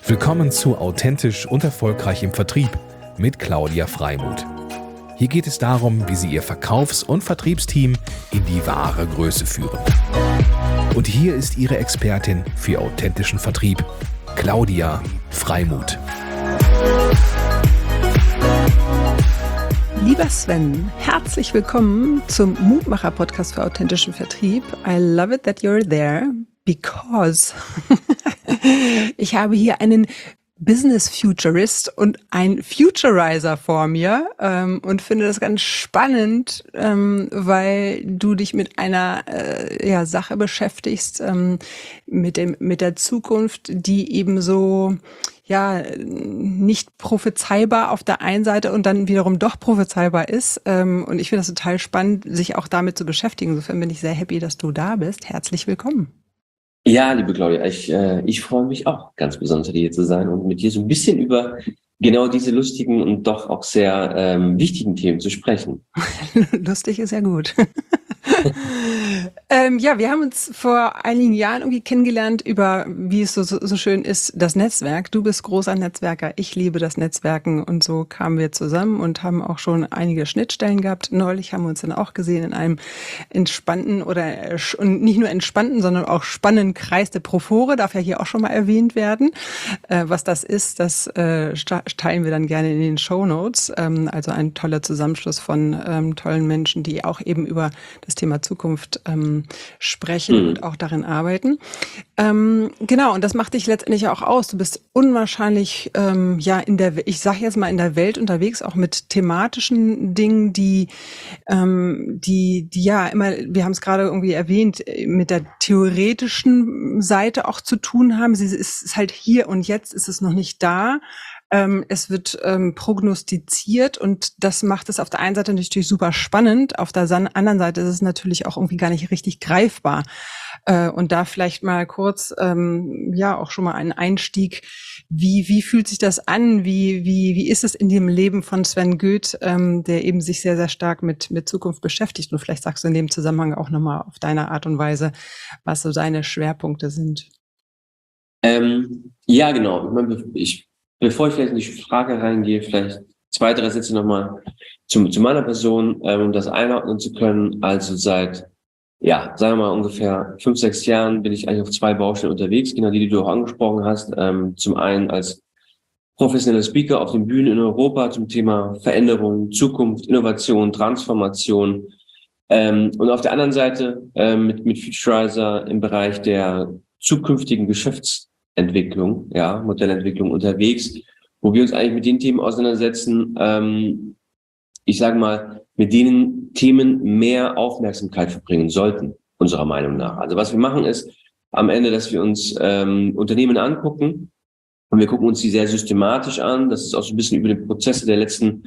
Willkommen zu Authentisch und Erfolgreich im Vertrieb mit Claudia Freimuth. Hier geht es darum, wie Sie Ihr Verkaufs- und Vertriebsteam in die wahre Größe führen. Und hier ist Ihre Expertin für authentischen Vertrieb, Claudia Freimuth. Lieber Sven, herzlich willkommen zum Mutmacher-Podcast für authentischen Vertrieb. I love it that you're there because ich habe hier einen Business Futurist und ein Futurizer vor mir und finde das ganz spannend, weil du dich mit einer Sache beschäftigst, mit der Zukunft, die eben so nicht prophezeibar auf der einen Seite und dann wiederum doch prophezeibar ist. Und ich finde das total spannend, sich auch damit zu beschäftigen. Insofern bin ich sehr happy, dass du da bist. Herzlich willkommen. Ja, liebe Claudia, ich freue mich auch ganz besonders, hier zu sein und mit dir so ein bisschen über genau diese lustigen und doch auch sehr wichtigen Themen zu sprechen. Lustig ist ja gut. Wir haben uns vor einigen Jahren irgendwie kennengelernt über, wie es so schön ist, das Netzwerk. Du bist großer Netzwerker, ich liebe das Netzwerken und so kamen wir zusammen und haben auch schon einige Schnittstellen gehabt. Neulich haben wir uns dann auch gesehen in einem entspannten und nicht nur entspannten, sondern auch spannenden Kreis der Profore, darf ja hier auch schon mal erwähnt werden. Was das ist, das teilen wir dann gerne in den Shownotes. Also ein toller Zusammenschluss von tollen Menschen, die auch eben über das Thema Zukunft sprechen und auch darin arbeiten. Genau, und das macht dich letztendlich auch aus. Du bist unwahrscheinlich ich sage jetzt mal in der Welt unterwegs, auch mit thematischen Dingen, die immer, wir haben es gerade irgendwie erwähnt, mit der theoretischen Seite auch zu tun haben. Sie ist halt hier und jetzt, ist es noch nicht da. Es wird prognostiziert und das macht es auf der einen Seite natürlich super spannend, auf der anderen Seite ist es natürlich auch irgendwie gar nicht richtig greifbar. Und da vielleicht mal kurz, auch schon mal einen Einstieg. Wie fühlt sich das an? Wie ist es in dem Leben von Sven Goeth, der eben sich sehr, sehr stark mit Zukunft beschäftigt? Und vielleicht sagst du in dem Zusammenhang auch nochmal auf deine Art und Weise, was so deine Schwerpunkte sind. Ja, genau. Bevor ich vielleicht in die Frage reingehe, vielleicht 2, 3 Sätze nochmal zu meiner Person, um das einordnen zu können. Also seit, sagen wir mal ungefähr 5, 6 Jahren bin ich eigentlich auf 2 Baustellen unterwegs, genau die du auch angesprochen hast. Zum einen als professioneller Speaker auf den Bühnen in Europa zum Thema Veränderung, Zukunft, Innovation, Transformation. Und auf der anderen Seite mit Futurizer im Bereich der zukünftigen Geschäftsentwicklung, Modellentwicklung unterwegs, wo wir uns eigentlich mit den Themen auseinandersetzen, ich sage mal, mit denen Themen mehr Aufmerksamkeit verbringen sollten, unserer Meinung nach. Also was wir machen ist am Ende, dass wir uns Unternehmen angucken und wir gucken uns die sehr systematisch an. Das ist auch so ein bisschen über den Prozesse der letzten,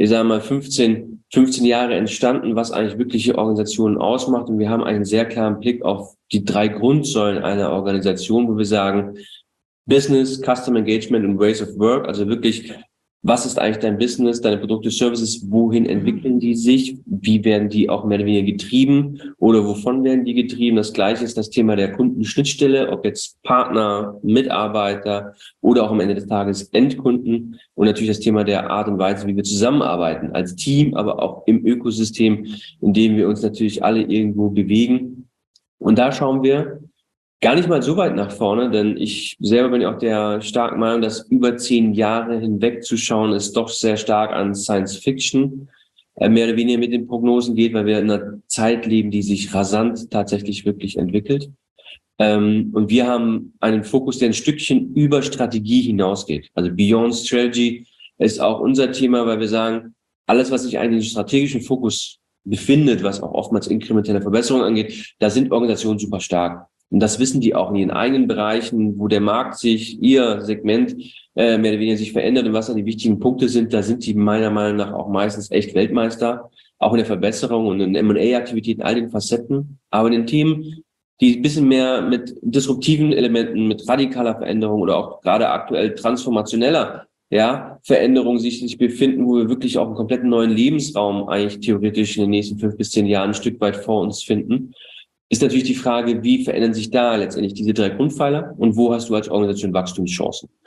15 Jahre entstanden, was eigentlich wirkliche Organisationen ausmacht. Und wir haben einen sehr klaren Blick auf die 3 Grundsäulen einer Organisation, wo wir sagen, Business, Customer Engagement und Ways of Work, also wirklich, was ist eigentlich dein Business, deine Produkte, Services, wohin entwickeln die sich, wie werden die auch mehr oder weniger getrieben oder wovon werden die getrieben? Das Gleiche ist das Thema der Kundenschnittstelle, ob jetzt Partner, Mitarbeiter oder auch am Ende des Tages Endkunden und natürlich das Thema der Art und Weise, wie wir zusammenarbeiten als Team, aber auch im Ökosystem, in dem wir uns natürlich alle irgendwo bewegen. Und da schauen wir gar nicht mal so weit nach vorne, denn ich selber bin auch der starken Meinung, dass über 10 Jahre hinweg zu schauen, ist doch sehr stark an Science Fiction mehr oder weniger mit den Prognosen geht, weil wir in einer Zeit leben, die sich rasant tatsächlich wirklich entwickelt. Und wir haben einen Fokus, der ein Stückchen über Strategie hinausgeht. Also Beyond Strategy ist auch unser Thema, weil wir sagen, alles, was sich eigentlich im strategischen Fokus befindet, was auch oftmals inkrementelle Verbesserungen angeht, da sind Organisationen super stark. Und das wissen die auch in ihren eigenen Bereichen, wo der Markt sich, ihr Segment mehr oder weniger sich verändert und was da die wichtigen Punkte sind. Da sind die meiner Meinung nach auch meistens echt Weltmeister, auch in der Verbesserung und in M&A-Aktivitäten, all den Facetten. Aber in den Themen, die ein bisschen mehr mit disruptiven Elementen, mit radikaler Veränderung oder auch gerade aktuell transformationeller Veränderung sich befinden, wo wir wirklich auch einen kompletten neuen Lebensraum eigentlich theoretisch in den nächsten 5 bis 10 Jahren ein Stück weit vor uns finden. ist natürlich die Frage, wie verändern sich da letztendlich diese 3 Grundpfeiler und wo hast du als Organisation Wachstumschancen?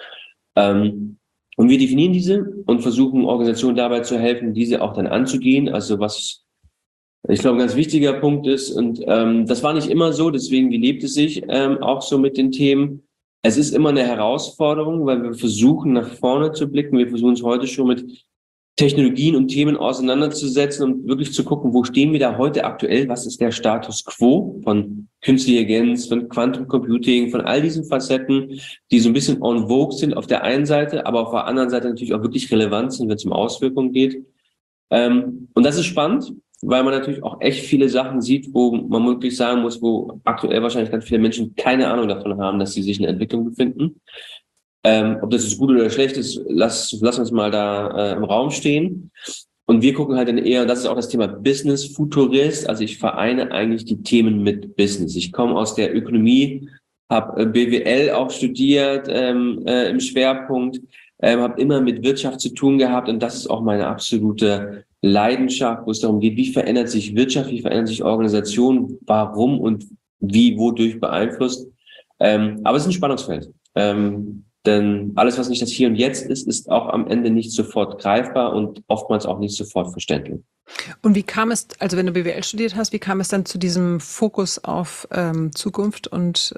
Und wir definieren diese und versuchen Organisationen dabei zu helfen, diese auch dann anzugehen. Also was ich glaube, ein ganz wichtiger Punkt ist, und das war nicht immer so, deswegen, wie lebt es sich auch so mit den Themen? Es ist immer eine Herausforderung, weil wir versuchen, nach vorne zu blicken. Wir versuchen es heute schon mit Technologien und Themen auseinanderzusetzen und wirklich zu gucken, wo stehen wir da heute aktuell? Was ist der Status quo von künstlicher Intelligenz, von Quantum Computing, von all diesen Facetten, die so ein bisschen en vogue sind auf der einen Seite, aber auf der anderen Seite natürlich auch wirklich relevant sind, wenn es um Auswirkungen geht. Und das ist spannend, weil man natürlich auch echt viele Sachen sieht, wo man wirklich sagen muss, wo aktuell wahrscheinlich ganz viele Menschen keine Ahnung davon haben, dass sie sich in der Entwicklung befinden. Ob das jetzt gut oder schlecht ist, lass uns mal da im Raum stehen. Und wir gucken halt dann eher, das ist auch das Thema Business Futurist, also ich vereine eigentlich die Themen mit Business. Ich komme aus der Ökonomie, habe BWL auch studiert im Schwerpunkt, habe immer mit Wirtschaft zu tun gehabt und das ist auch meine absolute Leidenschaft, wo es darum geht, wie verändert sich Wirtschaft, wie verändert sich Organisation, warum und wie, wodurch beeinflusst. Aber es ist ein Spannungsfeld. Denn alles, was nicht das Hier und Jetzt ist, ist auch am Ende nicht sofort greifbar und oftmals auch nicht sofort verständlich. Und wie kam es, also wenn du BWL studiert hast, wie kam es dann zu diesem Fokus auf Zukunft und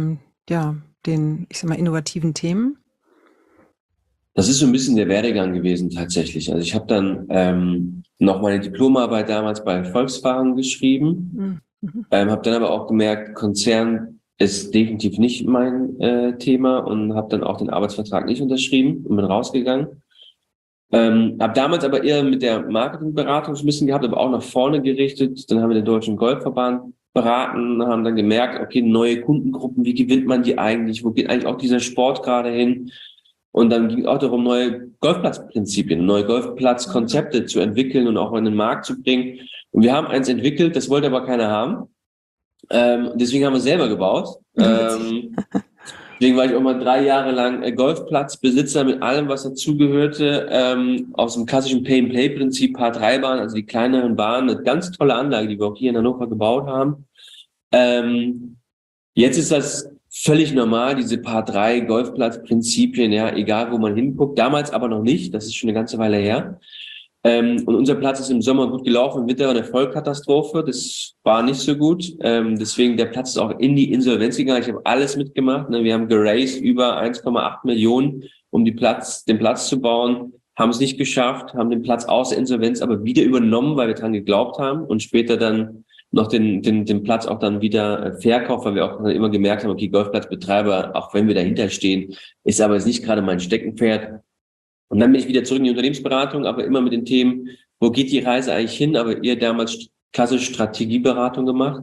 den, ich sag mal, innovativen Themen? Das ist so ein bisschen der Werdegang gewesen tatsächlich. Also ich habe dann noch meine Diplomarbeit damals bei Volkswagen geschrieben, habe dann aber auch gemerkt, Konzern ist definitiv nicht mein Thema und habe dann auch den Arbeitsvertrag nicht unterschrieben und bin rausgegangen. Habe damals aber eher mit der Marketingberatung so ein bisschen gehabt, aber auch nach vorne gerichtet. Dann haben wir den Deutschen Golfverband beraten, haben dann gemerkt, okay, neue Kundengruppen, wie gewinnt man die eigentlich? Wo geht eigentlich auch dieser Sport gerade hin? Und dann ging es auch darum, neue Golfplatzprinzipien, neue Golfplatzkonzepte zu entwickeln und auch in den Markt zu bringen. Und wir haben eins entwickelt, das wollte aber keiner haben. Deswegen haben wir es selber gebaut. Deswegen war ich auch mal 3 Jahre lang Golfplatzbesitzer mit allem, was dazugehörte, aus dem klassischen Pay-and-Play-Prinzip, Par-3-Bahn, also die kleineren Bahnen, eine ganz tolle Anlage, die wir auch hier in Hannover gebaut haben. Jetzt ist das völlig normal, diese Par-3 Golfplatzprinzipien, ja, egal wo man hinguckt. Damals aber noch nicht, das ist schon eine ganze Weile her. Und unser Platz ist im Sommer gut gelaufen, im Winter war eine Vollkatastrophe. Das war nicht so gut. Deswegen, der Platz ist auch in die Insolvenz gegangen. Ich habe alles mitgemacht. Ne? Wir haben geraced über 1,8 Millionen, um den Platz zu bauen. Haben es nicht geschafft, haben den Platz aus der Insolvenz aber wieder übernommen, weil wir dran geglaubt haben. Und später dann noch den Platz auch dann wieder verkauft, weil wir auch immer gemerkt haben, okay, Golfplatzbetreiber, auch wenn wir dahinter stehen, ist aber jetzt nicht gerade mein Steckenpferd. Und dann bin ich wieder zurück in die Unternehmensberatung, aber immer mit den Themen, wo geht die Reise eigentlich hin? Aber eher damals klassisch Strategieberatung gemacht,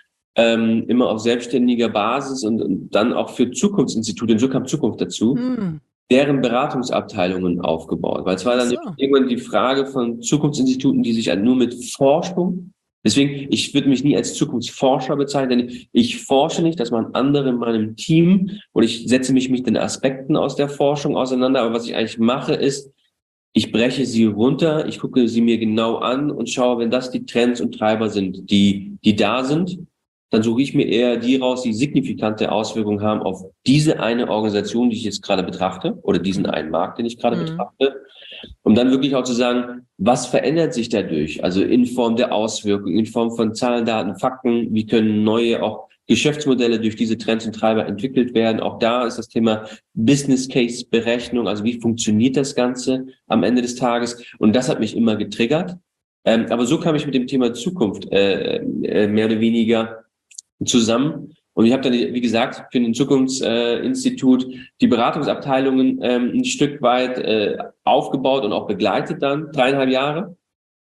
immer auf selbstständiger Basis und dann auch für Zukunftsinstitute, und so kam Zukunft dazu, deren Beratungsabteilungen aufgebaut. Weil es war dann irgendwann die Frage von Zukunftsinstituten, die sich halt nur mit Forschung. Deswegen, ich würde mich nie als Zukunftsforscher bezeichnen, denn ich forsche nicht, das machen andere in meinem Team und ich setze mich mit den Aspekten aus der Forschung auseinander. Aber was ich eigentlich mache, ist, ich breche sie runter, ich gucke sie mir genau an und schaue, wenn das die Trends und Treiber sind, die da sind, dann suche ich mir eher die raus, die signifikante Auswirkungen haben auf diese eine Organisation, die ich jetzt gerade betrachte, oder diesen einen Markt, den ich gerade betrachte. Um dann wirklich auch zu sagen, was verändert sich dadurch? Also in Form der Auswirkungen, in Form von Zahlen, Daten, Fakten, wie können neue auch Geschäftsmodelle durch diese Trends und Treiber entwickelt werden? Auch da ist das Thema Business Case Berechnung, also wie funktioniert das Ganze am Ende des Tages? Und das hat mich immer getriggert. Aber so kam ich mit dem Thema Zukunft mehr oder weniger zusammen. Und ich habe dann, wie gesagt, für ein Zukunftsinstitut die Beratungsabteilungen ein Stück weit aufgebaut und auch begleitet dann 3,5 Jahre.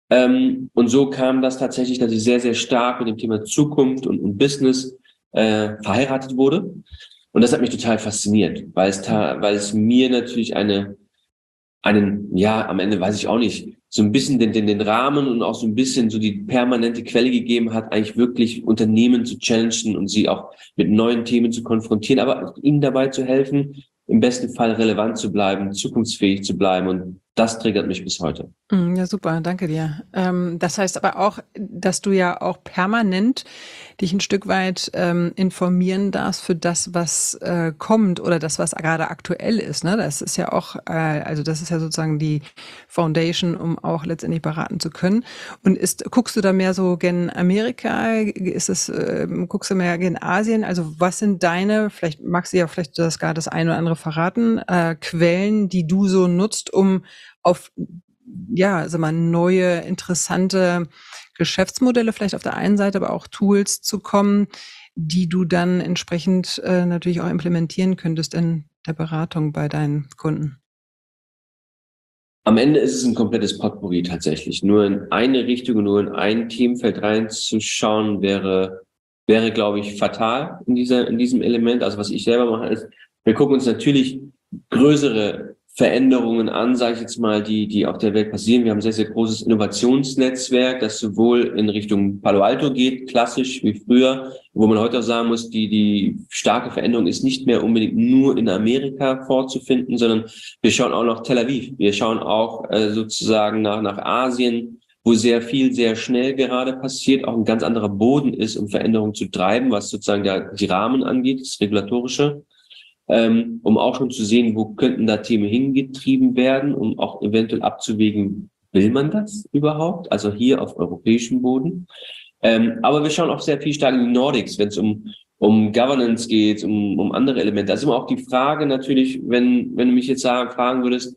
Und so kam das tatsächlich, dass ich sehr, sehr stark mit dem Thema Zukunft und Business verheiratet wurde. Und das hat mich total fasziniert, weil es mir natürlich am Ende weiß ich auch nicht, so ein bisschen den Rahmen und auch so ein bisschen so die permanente Quelle gegeben hat, eigentlich wirklich Unternehmen zu challengen und sie auch mit neuen Themen zu konfrontieren, aber ihnen dabei zu helfen, im besten Fall relevant zu bleiben, zukunftsfähig zu bleiben. Und das triggert mich bis heute. Ja, super, danke dir. Das heißt aber auch, dass du ja auch permanent dich ein Stück weit informieren darfst für das, was kommt oder das, was gerade aktuell ist. Ne? Das ist ja auch, also das ist ja sozusagen die Foundation, um auch letztendlich beraten zu können. Und guckst du da mehr so gen Amerika? Guckst du mehr gen Asien? Also was sind deine, vielleicht magst du ja vielleicht das gar das eine oder andere verraten, Quellen, die du so nutzt, um auf sag mal, neue, interessante Geschäftsmodelle vielleicht auf der einen Seite, aber auch Tools zu kommen, die du dann entsprechend natürlich auch implementieren könntest in der Beratung bei deinen Kunden? Am Ende ist es ein komplettes Potpourri tatsächlich. Nur in eine Richtung, nur in ein Themenfeld reinzuschauen, wäre, glaube ich, fatal in diesem Element. Also was ich selber mache, ist, wir gucken uns natürlich größere Veränderungen an, sage ich jetzt mal, die auf der Welt passieren. Wir haben ein sehr, sehr großes Innovationsnetzwerk, das sowohl in Richtung Palo Alto geht, klassisch wie früher, wo man heute auch sagen muss, die starke Veränderung ist nicht mehr unbedingt nur in Amerika vorzufinden, sondern wir schauen auch nach Tel Aviv. Wir schauen auch sozusagen nach Asien, wo sehr viel, sehr schnell gerade passiert, auch ein ganz anderer Boden ist, um Veränderungen zu treiben, was sozusagen die Rahmen angeht, das Regulatorische. Um auch schon zu sehen, wo könnten da Themen hingetrieben werden, um auch eventuell abzuwägen, will man das überhaupt? Also hier auf europäischem Boden. Aber wir schauen auch sehr viel stark in die Nordics, wenn es um Governance geht, um andere Elemente. Da ist immer auch die Frage natürlich, wenn du mich jetzt fragen würdest,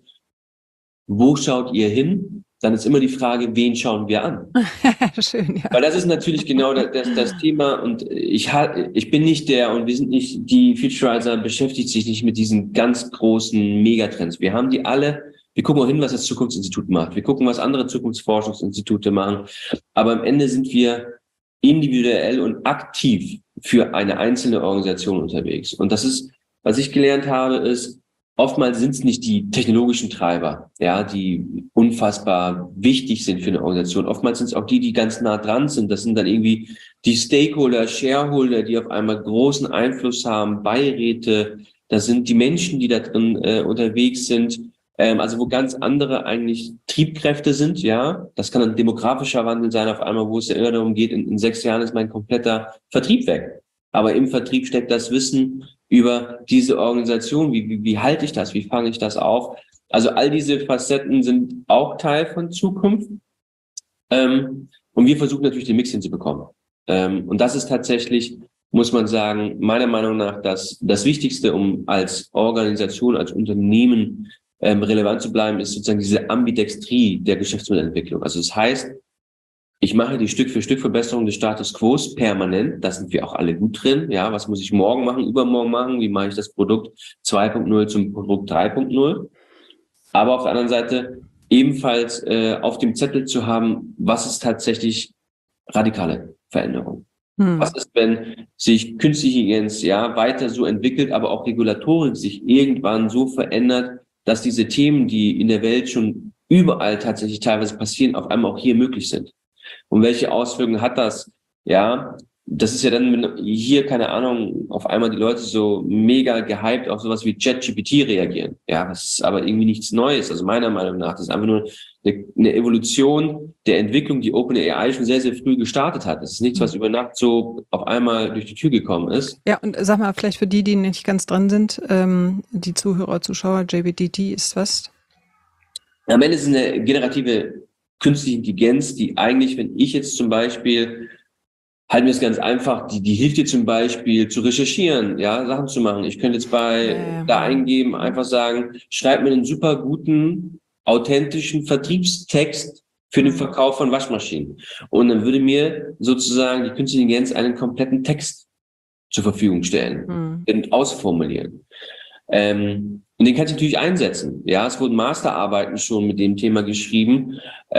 wo schaut ihr hin? Dann ist immer die Frage, wen schauen wir an? Schön, ja. Weil das ist natürlich genau das Thema und ich bin nicht und wir sind nicht, die Futurizer beschäftigt sich nicht mit diesen ganz großen Megatrends. Wir haben die alle, wir gucken auch hin, was das Zukunftsinstitut macht. Wir gucken, was andere Zukunftsforschungsinstitute machen. Aber am Ende sind wir individuell und aktiv für eine einzelne Organisation unterwegs. Und das ist, was ich gelernt habe, ist, oftmals sind es nicht die technologischen Treiber, ja, die unfassbar wichtig sind für eine Organisation. Oftmals sind es auch die ganz nah dran sind. Das sind dann irgendwie die Stakeholder, Shareholder, die auf einmal großen Einfluss haben, Beiräte. Das sind die Menschen, die da drin unterwegs sind. Also wo ganz andere eigentlich Triebkräfte sind, ja. Das kann ein demografischer Wandel sein, auf einmal, wo es ja immer darum geht, in 6 Jahren ist mein kompletter Vertrieb weg. Aber im Vertrieb steckt das Wissen über diese Organisation. Wie halte ich das? Wie fange ich das auf? Also all diese Facetten sind auch Teil von Zukunft. Und wir versuchen natürlich den Mix hinzubekommen. Und das ist tatsächlich, muss man sagen, meiner Meinung nach das Wichtigste, um als Organisation, als Unternehmen relevant zu bleiben, ist sozusagen diese Ambidextrie der Geschäftsmodellentwicklung. Also das heißt, ich mache die Stück-für-Stück-Verbesserung des Status Quo permanent. Da sind wir auch alle gut drin. Ja, was muss ich morgen machen, übermorgen machen? Wie mache ich das Produkt 2.0 zum Produkt 3.0? Aber auf der anderen Seite ebenfalls auf dem Zettel zu haben, was ist tatsächlich radikale Veränderung? Was ist, wenn sich künstliche Intelligenz weiter so entwickelt, aber auch Regulatorik sich irgendwann so verändert, dass diese Themen, die in der Welt schon überall tatsächlich teilweise passieren, auf einmal auch hier möglich sind? Und welche Auswirkungen hat das? Ja, das ist ja dann, wenn hier, keine Ahnung, auf einmal die Leute so mega gehypt auf sowas wie ChatGPT reagieren. Ja, das ist aber irgendwie nichts Neues. Also meiner Meinung nach, das ist einfach nur eine Evolution der Entwicklung, die OpenAI schon sehr, sehr früh gestartet hat. Das ist nichts, was über Nacht so auf einmal durch die Tür gekommen ist. Ja, und sag mal, vielleicht für die nicht ganz dran sind, die Zuhörer, Zuschauer, JBDT ist was? Am Ende ist es eine generative künstliche Intelligenz, die eigentlich, wenn ich jetzt zum Beispiel, halten wir es ganz einfach, die hilft dir zum Beispiel zu recherchieren, ja, Sachen zu machen. Ich könnte jetzt da eingeben, einfach sagen, schreib mir einen super guten, authentischen Vertriebstext für den Verkauf von Waschmaschinen. Und dann würde mir sozusagen die künstliche Intelligenz einen kompletten Text zur Verfügung stellen und ausformulieren. Und den kannst du natürlich einsetzen. Ja, es wurden Masterarbeiten schon mit dem Thema geschrieben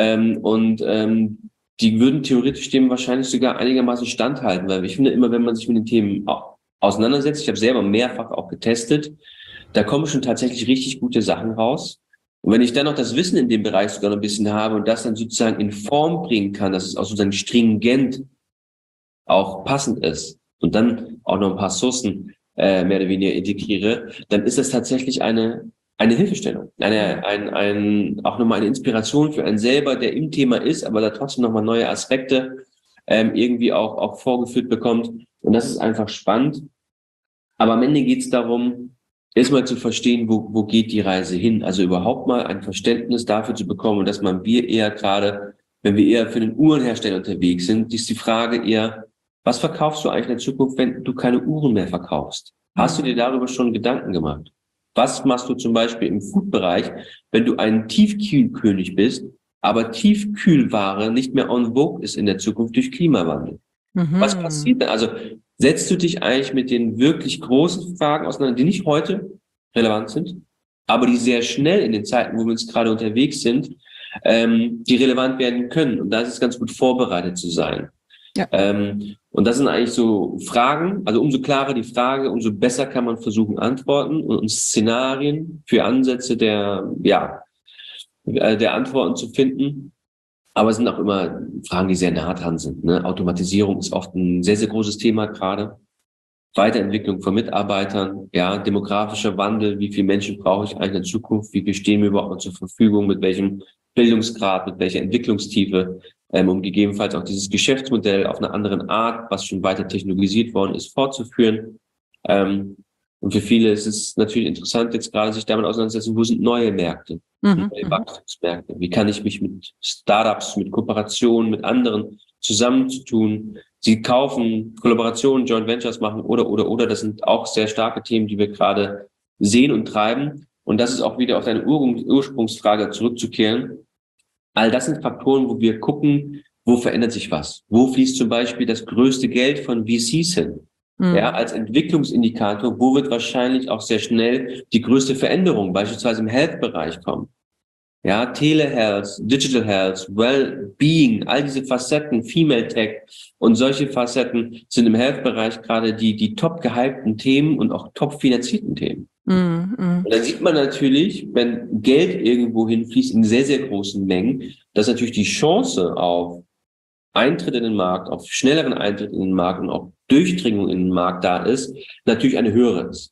die würden theoretisch dem wahrscheinlich sogar einigermaßen standhalten, weil ich finde immer, wenn man sich mit den Themen auseinandersetzt, ich habe selber mehrfach auch getestet, da kommen schon tatsächlich richtig gute Sachen raus. Und wenn ich dann noch das Wissen in dem Bereich sogar noch ein bisschen habe und das dann sozusagen in Form bringen kann, dass es auch sozusagen stringent auch passend ist und dann auch noch ein paar Sourcen mehr oder weniger integriere, dann ist das tatsächlich eine eine Hilfestellung, auch nochmal eine Inspiration für einen selber, der im Thema ist, aber da trotzdem nochmal neue Aspekte irgendwie auch vorgeführt bekommt. Und das ist einfach spannend. Aber am Ende geht es darum, erstmal zu verstehen, wo geht die Reise hin? Also überhaupt mal ein Verständnis dafür zu bekommen, dass wir eher gerade, wenn wir eher für den Uhrenhersteller unterwegs sind, ist die Frage eher, was verkaufst du eigentlich in der Zukunft, wenn du keine Uhren mehr verkaufst? Hast du dir darüber schon Gedanken gemacht? Was machst du zum Beispiel im Food-Bereich, wenn du ein Tiefkühlkönig bist, aber Tiefkühlware nicht mehr en vogue ist in der Zukunft durch Klimawandel? Was passiert denn? Also setzt du dich eigentlich mit den wirklich großen Fragen auseinander, die nicht heute relevant sind, aber die sehr schnell in den Zeiten, wo wir uns gerade unterwegs sind, die relevant werden können. Und da ist es ganz gut vorbereitet zu sein. Ja. Und das sind eigentlich so Fragen, also umso klarer die Frage, umso besser kann man versuchen antworten und Szenarien für Ansätze der Antworten zu finden. Aber es sind auch immer Fragen, die sehr nah dran sind. Ne? Automatisierung ist oft ein sehr, sehr großes Thema gerade. Weiterentwicklung von Mitarbeitern, ja, demografischer Wandel, wie viele Menschen brauche ich eigentlich in Zukunft, wie viel stehen mir überhaupt zur Verfügung, mit welchem Bildungsgrad, mit welcher Entwicklungstiefe, um gegebenenfalls auch dieses Geschäftsmodell auf einer anderen Art, was schon weiter technologisiert worden ist, fortzuführen. Und für viele ist es natürlich interessant, jetzt gerade sich damit auseinanderzusetzen, wo sind neue Märkte, neue Wachstumsmärkte? Wie kann ich mich mit Startups, mit Kooperationen, mit anderen zusammenzutun? Sie kaufen, Kollaborationen, Joint Ventures machen oder. Das sind auch sehr starke Themen, die wir gerade sehen und treiben. Und das ist auch wieder auf deine Ursprungsfrage zurückzukehren. All das sind Faktoren, wo wir gucken, wo verändert sich was? Wo fließt zum Beispiel das größte Geld von VCs hin? Ja, als Entwicklungsindikator, wo wird wahrscheinlich auch sehr schnell die größte Veränderung, beispielsweise im Health-Bereich kommen. Ja, Telehealth, Digital Health, Wellbeing, all diese Facetten, Female Tech und solche Facetten sind im Health-Bereich gerade die top gehypten Themen und auch top finanzierten Themen. Und dann sieht man natürlich, wenn Geld irgendwo hinfließt in sehr, sehr großen Mengen, dass natürlich die Chance auf Eintritt in den Markt, auf schnelleren Eintritt in den Markt und auch Durchdringung in den Markt da ist, natürlich eine höhere ist.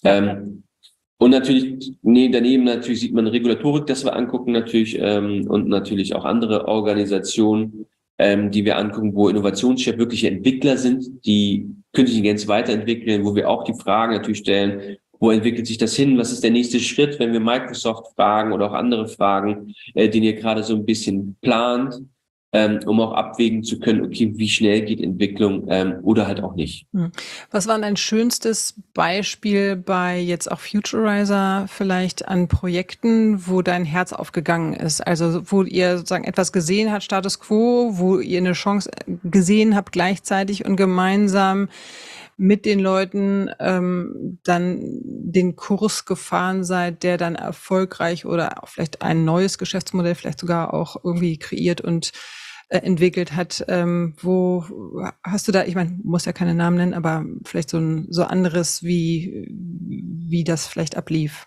Und natürlich, daneben natürlich sieht man Regulatorik, das wir angucken natürlich, und natürlich auch andere Organisationen, die wir angucken, wo Innovationschefs wirkliche Entwickler sind, die künstliche Intelligenz weiterentwickeln, wo wir auch die Fragen natürlich stellen, wo entwickelt sich das hin? Was ist der nächste Schritt, wenn wir Microsoft fragen oder auch andere Fragen, den ihr gerade so ein bisschen plant, um auch abwägen zu können, okay, wie schnell geht Entwicklung oder halt auch nicht. Was war dein schönstes Beispiel bei jetzt auch Futurizer vielleicht an Projekten, wo dein Herz aufgegangen ist? Also wo ihr sozusagen etwas gesehen habt, Status Quo, wo ihr eine Chance gesehen habt gleichzeitig und gemeinsam mit den Leuten dann den Kurs gefahren seid, der dann erfolgreich oder auch vielleicht ein neues Geschäftsmodell vielleicht sogar auch irgendwie kreiert und entwickelt hat. Wo hast du da, ich meine, muss ja keine Namen nennen, aber vielleicht so anderes, wie das vielleicht ablief?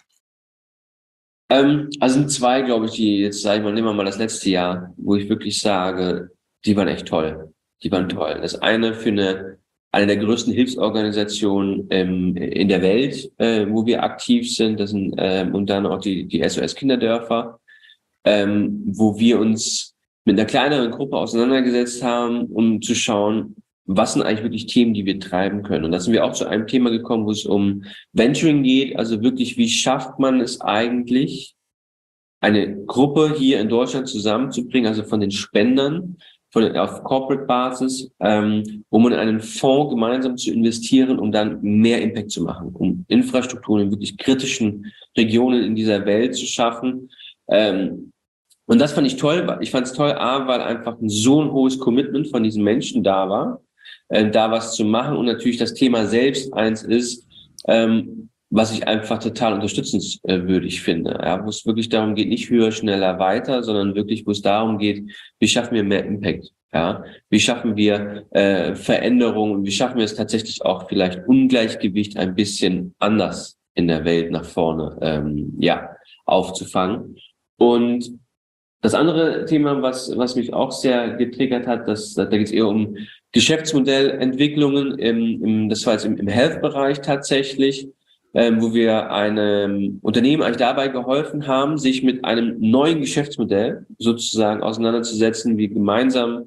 Also sind zwei, glaube ich, die jetzt, sage ich mal, nehmen wir mal das letzte Jahr, wo ich wirklich sage, die waren echt toll. Die waren toll. Das eine für eine der größten Hilfsorganisationen in der Welt, wo wir aktiv sind. Das sind und dann auch die SOS Kinderdörfer, wo wir uns mit einer kleineren Gruppe auseinandergesetzt haben, um zu schauen, was sind eigentlich wirklich Themen, die wir treiben können. Und da sind wir auch zu einem Thema gekommen, wo es um Venturing geht, also wirklich, wie schafft man es eigentlich, eine Gruppe hier in Deutschland zusammenzubringen, also von den Spendern, auf Corporate Basis, um in einen Fonds gemeinsam zu investieren, um dann mehr Impact zu machen, um Infrastrukturen in wirklich kritischen Regionen in dieser Welt zu schaffen. Und das fand ich toll. Ich fand es toll, weil einfach so ein hohes Commitment von diesen Menschen da war, da was zu machen. Und natürlich das Thema selbst eins ist, was ich einfach total unterstützenswürdig finde. Ja, wo es wirklich darum geht, nicht höher, schneller, weiter, sondern wirklich, wo es darum geht, wie schaffen wir mehr Impact? Ja, wie schaffen wir Veränderungen und wie schaffen wir es tatsächlich auch vielleicht Ungleichgewicht ein bisschen anders in der Welt nach vorne aufzufangen. Und das andere Thema, was mich auch sehr getriggert hat, da geht es eher um Geschäftsmodellentwicklungen das war jetzt im Health-Bereich tatsächlich, wo wir einem Unternehmen eigentlich dabei geholfen haben, sich mit einem neuen Geschäftsmodell sozusagen auseinanderzusetzen, wie gemeinsam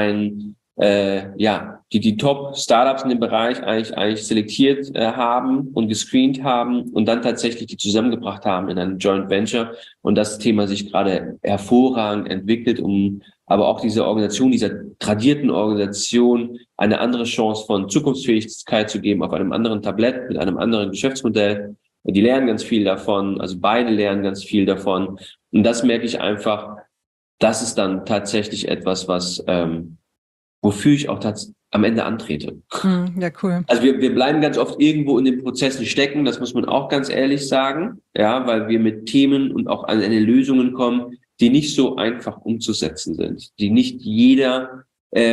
die Top-Startups in dem Bereich eigentlich selektiert haben und gescreent haben und dann tatsächlich die zusammengebracht haben in einem Joint Venture und das Thema sich gerade hervorragend entwickelt, um aber auch dieser Organisation, dieser tradierten Organisation eine andere Chance von Zukunftsfähigkeit zu geben auf einem anderen Tablett mit einem anderen Geschäftsmodell. Die lernen ganz viel davon, also beide lernen ganz viel davon und das merke ich einfach, das ist dann tatsächlich etwas, was wofür ich auch am Ende antrete. Ja, cool. Also wir bleiben ganz oft irgendwo in den Prozessen stecken, das muss man auch ganz ehrlich sagen, ja, weil wir mit Themen und auch an eine Lösungen kommen, die nicht so einfach umzusetzen sind, die nicht jeder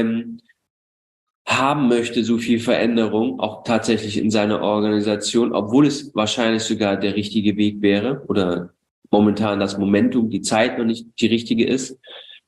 haben möchte, so viel Veränderung, auch tatsächlich in seiner Organisation, obwohl es wahrscheinlich sogar der richtige Weg wäre oder momentan das Momentum, die Zeit noch nicht die richtige ist.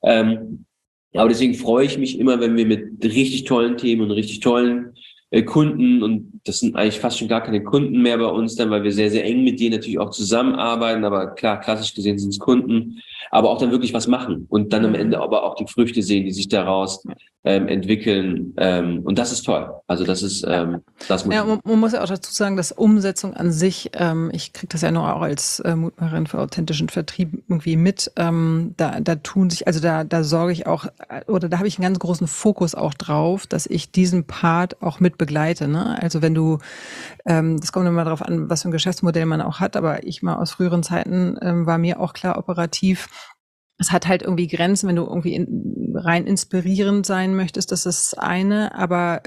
Aber deswegen freue ich mich immer, wenn wir mit richtig tollen Themen und richtig tollen Kunden, und das sind eigentlich fast schon gar keine Kunden mehr bei uns dann, weil wir sehr, sehr eng mit denen natürlich auch zusammenarbeiten, aber klar, klassisch gesehen sind es Kunden, aber auch dann wirklich was machen und dann am Ende aber auch die Früchte sehen, die sich daraus entwickeln, und das ist toll. Also das ist das muss man muss ja auch dazu sagen, dass Umsetzung an sich, ich kriege das ja nur auch als Mutmacherin für authentischen Vertrieb irgendwie mit, da tun sich, also da sorge ich auch, oder da habe ich einen ganz großen Fokus auch drauf, dass ich diesen Part auch mit begleite, ne? Also wenn du, das kommt immer darauf an, was für ein Geschäftsmodell man auch hat, aber ich mal aus früheren Zeiten war mir auch klar operativ, es hat halt irgendwie Grenzen, wenn du irgendwie rein inspirierend sein möchtest, das ist das eine, aber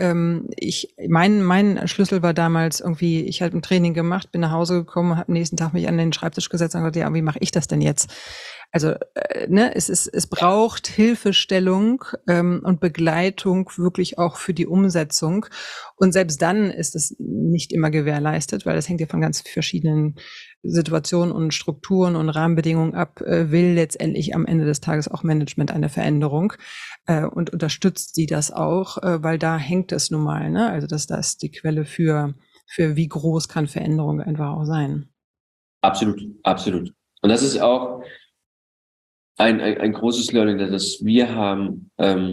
mein Schlüssel war damals irgendwie, ich habe ein Training gemacht, bin nach Hause gekommen, habe am nächsten Tag mich an den Schreibtisch gesetzt und gesagt, ja, wie mache ich das denn jetzt? Also es braucht Hilfestellung und Begleitung wirklich auch für die Umsetzung. Und selbst dann ist es nicht immer gewährleistet, weil das hängt ja von ganz verschiedenen Situationen und Strukturen und Rahmenbedingungen ab, will letztendlich am Ende des Tages auch Management eine Veränderung und unterstützt sie das auch, weil da hängt es nun mal, ne? Also das ist die Quelle für wie groß kann Veränderung einfach auch sein. absolut, absolut. Und das ist auch ein großes Learning, das wir haben,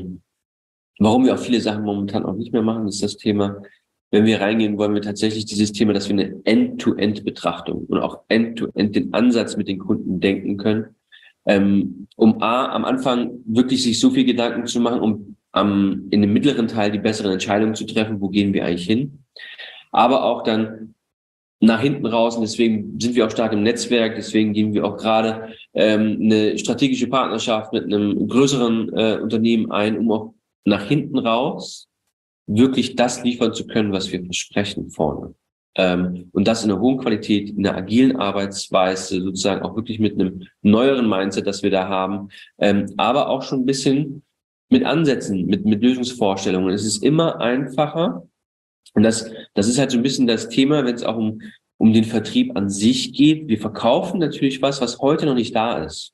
warum wir auch viele Sachen momentan auch nicht mehr machen, ist das Thema, wenn wir reingehen, wollen wir tatsächlich dieses Thema, dass wir eine End-to-End-Betrachtung und auch End-to-End den Ansatz mit den Kunden denken können, um am Anfang wirklich sich so viel Gedanken zu machen, um in dem mittleren Teil die besseren Entscheidungen zu treffen, wo gehen wir eigentlich hin, aber auch dann nach hinten raus, und deswegen sind wir auch stark im Netzwerk, deswegen gehen wir auch gerade eine strategische Partnerschaft mit einem größeren Unternehmen ein, um auch nach hinten raus wirklich das liefern zu können, was wir versprechen vorne. Und das in einer hohen Qualität, in einer agilen Arbeitsweise, sozusagen auch wirklich mit einem neueren Mindset, das wir da haben, aber auch schon ein bisschen mit Ansätzen, mit Lösungsvorstellungen. Es ist immer einfacher. Und das ist halt so ein bisschen das Thema, wenn es auch um den Vertrieb an sich geht. Wir verkaufen natürlich was heute noch nicht da ist.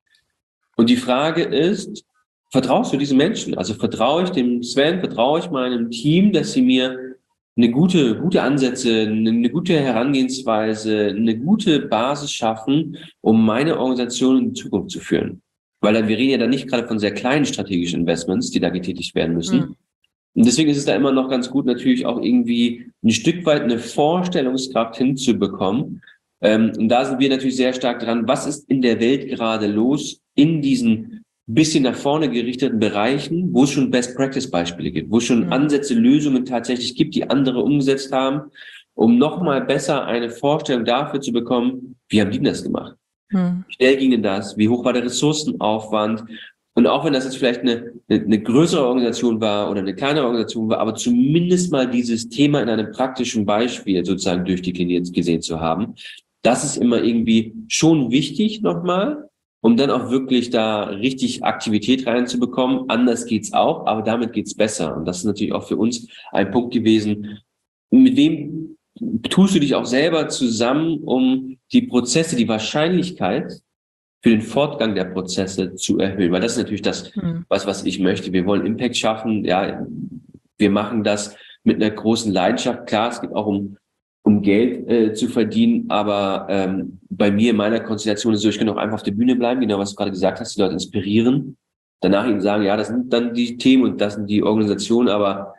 Und die Frage ist, vertraust du diesen Menschen? Also vertraue ich dem Sven, vertraue ich meinem Team, dass sie mir eine gute Ansätze, eine gute Herangehensweise, eine gute Basis schaffen, um meine Organisation in die Zukunft zu führen? Weil wir reden ja dann nicht gerade von sehr kleinen strategischen Investments, die da getätigt werden müssen. Und deswegen ist es da immer noch ganz gut, natürlich auch irgendwie ein Stück weit eine Vorstellungskraft hinzubekommen. Und da sind wir natürlich sehr stark dran, was ist in der Welt gerade los in diesen bisschen nach vorne gerichteten Bereichen, wo es schon Best-Practice-Beispiele gibt, wo es schon Ansätze, Lösungen tatsächlich gibt, die andere umgesetzt haben, um nochmal besser eine Vorstellung dafür zu bekommen, wie haben die das gemacht? Wie schnell ging denn das? Wie hoch war der Ressourcenaufwand? Und auch wenn das jetzt vielleicht eine größere Organisation war oder eine kleinere Organisation war, aber zumindest mal dieses Thema in einem praktischen Beispiel sozusagen durchdekliniert gesehen zu haben, das ist immer irgendwie schon wichtig nochmal, um dann auch wirklich da richtig Aktivität reinzubekommen. Anders geht's auch, aber damit geht's besser. Und das ist natürlich auch für uns ein Punkt gewesen. Mit wem tust du dich auch selber zusammen, um die Prozesse, die Wahrscheinlichkeit für den Fortgang der Prozesse zu erhöhen? Weil das ist natürlich das, was ich möchte. Wir wollen Impact schaffen. Ja, wir machen das mit einer großen Leidenschaft. Klar, es geht auch um um Geld zu verdienen, aber bei mir in meiner Konstellation ist es so, ich kann auch einfach auf der Bühne bleiben, genau was du gerade gesagt hast, die Leute inspirieren, danach ihnen sagen, ja, das sind dann die Themen und das sind die Organisationen, aber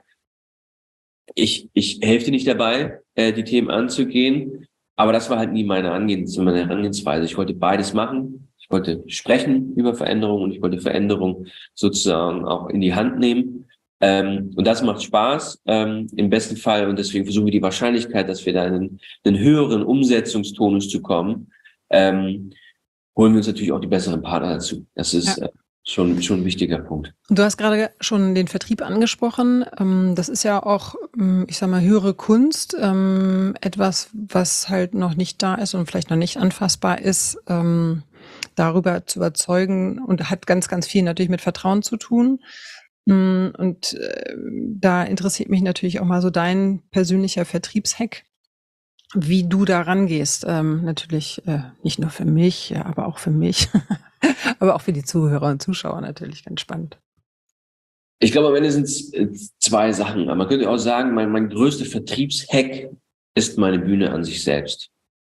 ich helfe dir nicht dabei, die Themen anzugehen, aber das war halt nie meine Herangehensweise. Ich wollte beides machen. Ich wollte sprechen über Veränderung und ich wollte Veränderung sozusagen auch in die Hand nehmen. Und das macht Spaß, im besten Fall. Und deswegen versuchen wir die Wahrscheinlichkeit, dass wir da in einen höheren Umsetzungstonus zu kommen, holen wir uns natürlich auch die besseren Partner dazu. Das ist schon ein wichtiger Punkt. Du hast gerade schon den Vertrieb angesprochen. Das ist ja auch, ich sag mal, höhere Kunst. Etwas, was halt noch nicht da ist und vielleicht noch nicht anfassbar ist, darüber zu überzeugen und hat ganz, ganz viel natürlich mit Vertrauen zu tun. Und da interessiert mich natürlich auch mal so dein persönlicher Vertriebshack, wie du da rangehst. Natürlich nicht nur für mich, aber auch für mich, aber auch für die Zuhörer und Zuschauer natürlich ganz spannend. Ich glaube, am Ende sind es zwei Sachen. Aber man könnte auch sagen, mein größter Vertriebshack ist meine Bühne an sich selbst.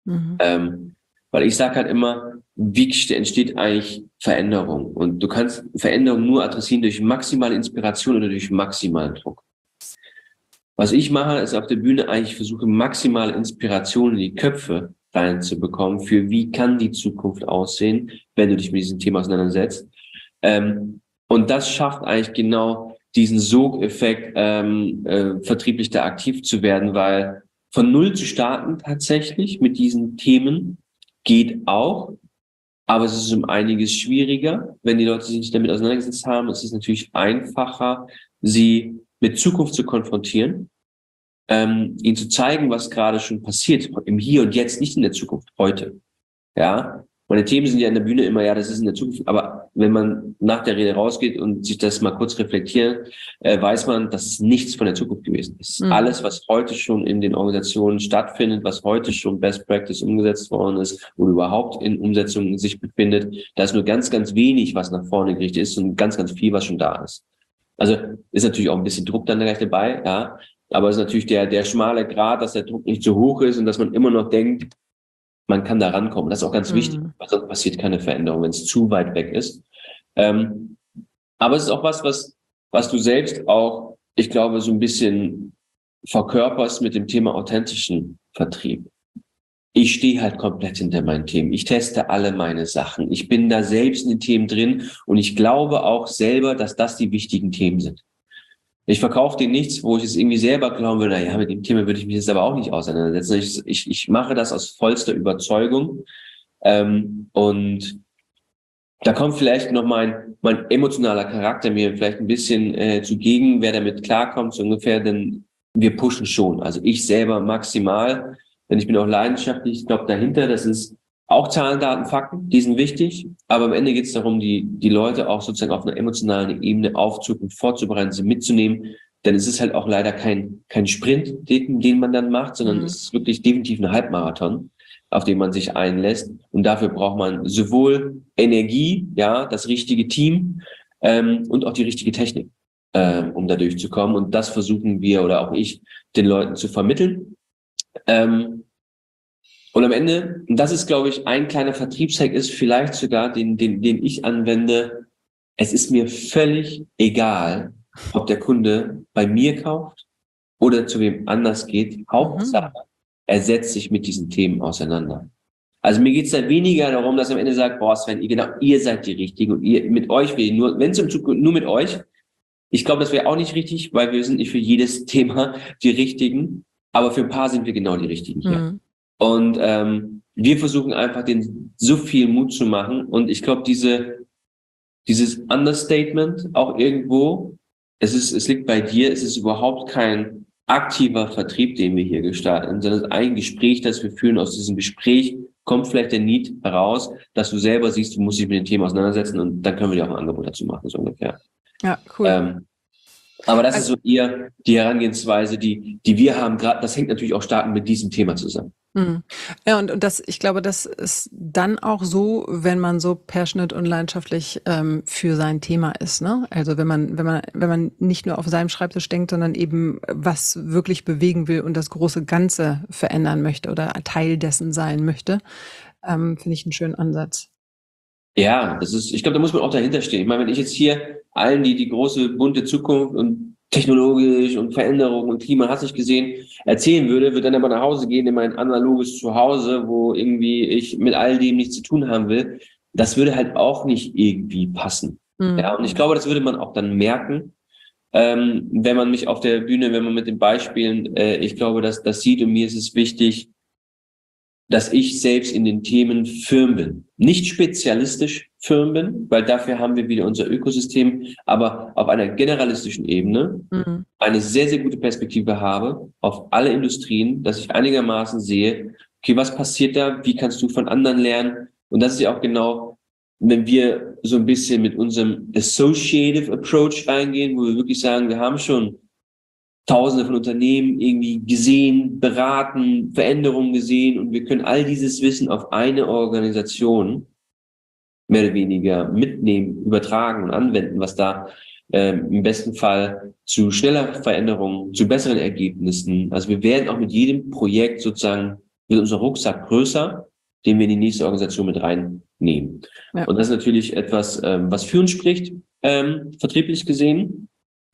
Weil ich sage halt immer, wie entsteht eigentlich Veränderung? Und du kannst Veränderung nur adressieren durch maximale Inspiration oder durch maximalen Druck. Was ich mache, ist auf der Bühne eigentlich versuche, maximale Inspiration in die Köpfe reinzubekommen für wie kann die Zukunft aussehen, wenn du dich mit diesem Thema auseinandersetzt. Und das schafft eigentlich genau diesen Sogeffekt, vertrieblich da aktiv zu werden, weil von Null zu starten tatsächlich mit diesen Themen geht auch, aber es ist um einiges schwieriger. Wenn die Leute sich nicht damit auseinandergesetzt haben, ist es natürlich einfacher, sie mit Zukunft zu konfrontieren, ihnen zu zeigen, was gerade schon passiert, im Hier und Jetzt, nicht in der Zukunft, heute. Ja, meine Themen sind ja in der Bühne immer, ja, das ist in der Zukunft, aber wenn man nach der Rede rausgeht und sich das mal kurz reflektiert, weiß man, das ist nichts von der Zukunft gewesen. Das ist alles, was heute schon in den Organisationen stattfindet, was heute schon Best Practice umgesetzt worden ist oder überhaupt in Umsetzung sich befindet. Da ist nur ganz, ganz wenig, was nach vorne gerichtet ist und ganz, ganz viel, was schon da ist. Also ist natürlich auch ein bisschen Druck dann gleich dabei, ja, aber es ist natürlich der schmale Grat, dass der Druck nicht zu hoch ist und dass man immer noch denkt, man kann da rankommen. Das ist auch ganz wichtig, weil sonst passiert keine Veränderung, wenn es zu weit weg ist. Aber es ist auch was du selbst auch, ich glaube, so ein bisschen verkörperst mit dem Thema authentischen Vertrieb. Ich stehe halt komplett hinter meinen Themen. Ich teste alle meine Sachen. Ich bin da selbst in den Themen drin und ich glaube auch selber, dass das die wichtigen Themen sind. Ich verkaufe dir nichts, wo ich es irgendwie selber glauben würde, naja, mit dem Thema würde ich mich jetzt aber auch nicht auseinandersetzen. Ich mache das aus vollster Überzeugung. Und da kommt vielleicht noch mein emotionaler Charakter mir vielleicht ein bisschen zugegen, wer damit klarkommt, so ungefähr, denn wir pushen schon. Also ich selber maximal, denn ich bin auch leidenschaftlich, ich glaube dahinter, das ist auch Zahlen, Daten, Fakten, die sind wichtig, aber am Ende geht es darum, die Leute auch sozusagen auf einer emotionalen Ebene aufzunehmen, vorzubereiten, sie mitzunehmen, denn es ist halt auch leider kein Sprint, den man dann macht, sondern es ist wirklich definitiv ein Halbmarathon, auf den man sich einlässt und dafür braucht man sowohl Energie, ja, das richtige Team und auch die richtige Technik, um da durchzukommen und das versuchen wir oder auch ich den Leuten zu vermitteln. Und am Ende, und das ist, glaube ich, ein kleiner Vertriebshack ist vielleicht sogar, den ich anwende, es ist mir völlig egal, ob der Kunde bei mir kauft oder zu wem anders geht. Hauptsache, er setzt sich mit diesen Themen auseinander. Also mir geht es da weniger darum, dass er am Ende sagt, boah Sven, ihr seid die Richtigen und ihr mit euch will ich nur, wenn es im Zukunft nur mit euch. Ich glaube, das wäre auch nicht richtig, weil wir sind nicht für jedes Thema die Richtigen, aber für ein paar sind wir genau die Richtigen hier. Und wir versuchen einfach, denen so viel Mut zu machen. Und ich glaube, dieses Understatement auch irgendwo, es liegt bei dir, es ist überhaupt kein aktiver Vertrieb, den wir hier gestalten, sondern ein Gespräch, das wir führen. Aus diesem Gespräch kommt vielleicht der Need heraus, dass du selber siehst, du musst dich mit dem Thema auseinandersetzen und dann können wir dir auch ein Angebot dazu machen, so ungefähr. Ja, cool. Aber das ist so eher die Herangehensweise, die wir haben, gerade, das hängt natürlich auch stark mit diesem Thema zusammen. Ja, und ich glaube, das ist dann auch so, wenn man so passionate und leidenschaftlich für sein Thema ist, ne? Also wenn man nicht nur auf seinem Schreibtisch denkt, sondern eben was wirklich bewegen will und das große Ganze verändern möchte oder Teil dessen sein möchte, finde ich einen schönen Ansatz. Ja, ich glaube, da muss man auch dahinter stehen. Ich meine, wenn ich jetzt hier allen, die große, bunte Zukunft und technologisch und Veränderung und Klima, hast nicht gesehen, erzählen würde dann aber nach Hause gehen in mein analoges Zuhause, wo irgendwie ich mit all dem nichts zu tun haben will, das würde halt auch nicht irgendwie passen. Ja, und ich glaube, das würde man auch dann merken, wenn man mich auf der Bühne, wenn man mit den Beispielen, ich glaube, dass das sieht, und mir ist es wichtig, dass ich selbst in den Themen firm bin. Nicht spezialistisch firm bin, weil dafür haben wir wieder unser Ökosystem, aber auf einer generalistischen Ebene eine sehr, sehr gute Perspektive habe auf alle Industrien, dass ich einigermaßen sehe, okay, was passiert da, wie kannst du von anderen lernen? Und das ist ja auch genau, wenn wir so ein bisschen mit unserem Associative Approach reingehen, wo wir wirklich sagen, wir haben schon Tausende von Unternehmen irgendwie gesehen, beraten, Veränderungen gesehen, und wir können all dieses Wissen auf eine Organisation mehr oder weniger mitnehmen, übertragen und anwenden, was da im besten Fall zu schneller Veränderungen, zu besseren Ergebnissen. Also wir werden auch mit jedem Projekt sozusagen, wird unser Rucksack größer, den wir in die nächste Organisation mit reinnehmen. Ja. Und das ist natürlich etwas, was für uns spricht, vertrieblich gesehen.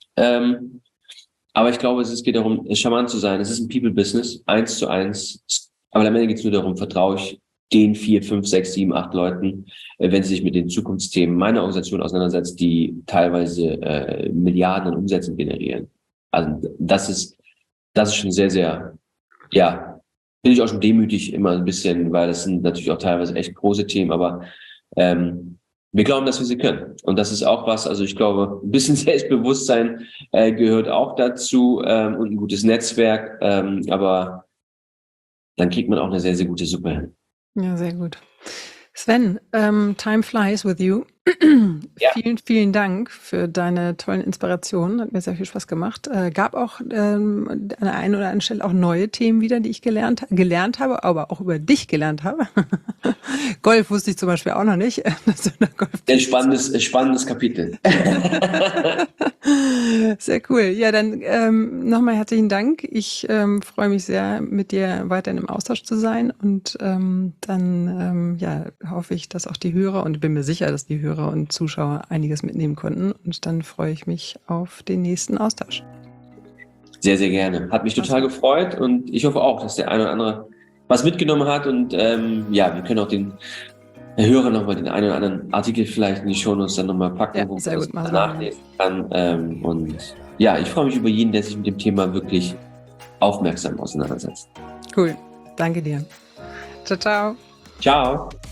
Aber ich glaube, es geht darum, charmant zu sein. Es ist ein People-Business, 1:1. Aber am Ende geht es nur darum, vertraue ich den 4, 5, 6, 7, 8 Leuten, wenn sie sich mit den Zukunftsthemen meiner Organisation auseinandersetzt, die teilweise Milliarden an Umsätzen generieren. Also das ist schon sehr, sehr, ja, bin ich auch schon demütig immer ein bisschen, weil das sind natürlich auch teilweise echt große Themen, aber wir glauben, dass wir sie können. Und das ist auch was, also ich glaube, ein bisschen Selbstbewusstsein gehört auch dazu und ein gutes Netzwerk, aber dann kriegt man auch eine sehr, sehr gute Suppe hin. Ja, sehr gut. Sven, time flies with you. Ja. Vielen, vielen Dank für deine tollen Inspirationen. Hat mir sehr viel Spaß gemacht. Gab auch an der einen oder anderen Stelle auch neue Themen wieder, die ich gelernt habe, aber auch über dich gelernt habe. Golf wusste ich zum Beispiel auch noch nicht. Ein spannendes Kapitel. Sehr cool. Ja, dann nochmal herzlichen Dank. Ich freue mich sehr, mit dir weiterhin im Austausch zu sein, und dann hoffe ich, dass auch die Hörer, und ich bin mir sicher, dass die Hörer und Zuschauer einiges mitnehmen konnten, und dann freue ich mich auf den nächsten Austausch. Sehr, sehr gerne. Hat mich total gefreut, und ich hoffe auch, dass der eine oder andere was mitgenommen hat, und wir können auch den Hörer nochmal den einen oder anderen Artikel vielleicht in die Shownotes dann nochmal packen, wo man das nachlesen kann. Und ja, ich freue mich über jeden, der sich mit dem Thema wirklich aufmerksam auseinandersetzt. Cool. Danke dir. Ciao, ciao. Ciao.